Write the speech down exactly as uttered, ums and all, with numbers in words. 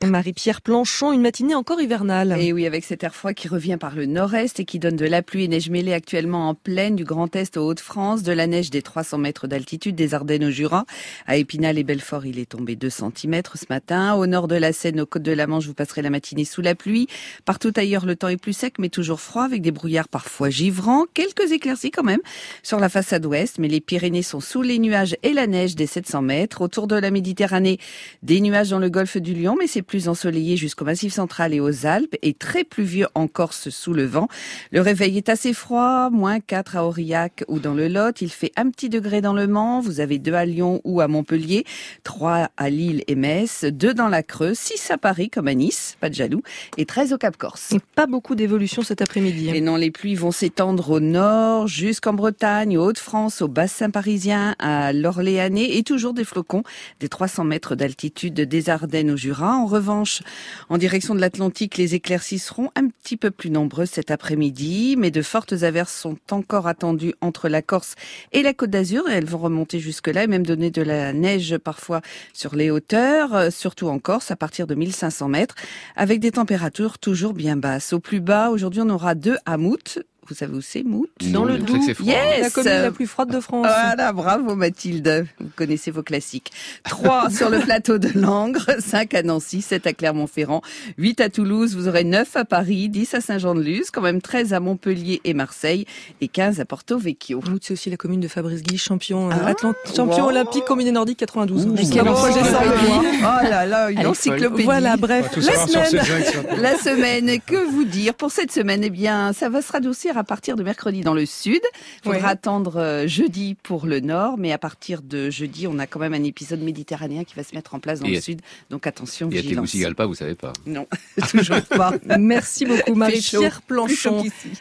Marie-Pierre Planchon, une matinée encore hivernale. Et oui, avec cet air froid qui revient par le nord-est et qui donne de la pluie et neige mêlée actuellement en plaine du Grand Est aux Hauts-de-France, de la neige des trois cents mètres d'altitude des Ardennes au Jura. À Épinal et Belfort, il est tombé deux centimètres ce matin. Au nord de la Seine, aux côtes de la Manche, vous passerez la matinée sous la pluie. Partout ailleurs, le temps est plus sec mais toujours froid avec des brouillards parfois givrants. Quelques éclaircies quand même sur la façade ouest, mais les Pyrénées sont sous les nuages et la neige des sept cents mètres. Autour de la Méditerranée, des nuages dans le golfe du Lion, mais c'est plus ensoleillé jusqu'au Massif central et aux Alpes et très pluvieux en Corse sous le vent. Le réveil est assez froid, moins quatre à Aurillac ou dans le Lot. Il fait un petit degré dans le Mans. Vous avez deux à Lyon ou à Montpellier, trois à Lille et Metz, deux dans la Creuse, six à Paris comme à Nice, pas de jaloux, et treize au Cap Corse. Et pas beaucoup d'évolution cet après-midi. Et non, les pluies vont s'étendre au nord, jusqu'en Bretagne, aux Hauts-de-France, au bassin parisien, à l'Orléanais et toujours des flocons des trois cents mètres d'altitude des Ardennes au Jura. En revanche, en direction de l'Atlantique, les éclaircies seront un petit peu plus nombreuses cet après-midi, mais de fortes averses sont encore attendues entre la Corse et la Côte d'Azur et elles vont remonter jusque-là et même donner de la neige parfois sur les hauteurs, surtout en Corse à partir de mille cinq cents mètres, avec des températures toujours bien basses. Au plus bas, aujourd'hui, on aura deux à Mout. Vous savez où c'est, Mout? Dans le Doubs, yes, la commune la plus froide de France. Voilà, bravo Mathilde, vous connaissez vos classiques. trois sur le plateau de Langres, cinq à Nancy, sept à Clermont-Ferrand, huit à Toulouse, vous aurez neuf à Paris, dix à Saint-Jean-de-Luz, quand même treize à Montpellier et Marseille et quinze à Porto Vecchio. Mout, c'est aussi la commune de Fabrice Guy, champion, ah, euh, Atlant- champion wow. olympique combiné nordique quatre-vingt-douze. Ouh, Quelle oh, fois j'ai ça oh là là, une encyclopédie. Voilà, bref, la semaine. La semaine, que vous dire pour cette semaine? Eh bien, ça va se radoucir à partir de mercredi dans le sud. Il faudra ouais. attendre euh, jeudi pour le nord, mais à partir de jeudi, on a quand même un épisode méditerranéen qui va se mettre en place dans et le sud. Donc attention, vigilance. Et à Tegucigalpa, vous savez pas? Non, toujours pas. Merci beaucoup, Marie-Pierre Planchon.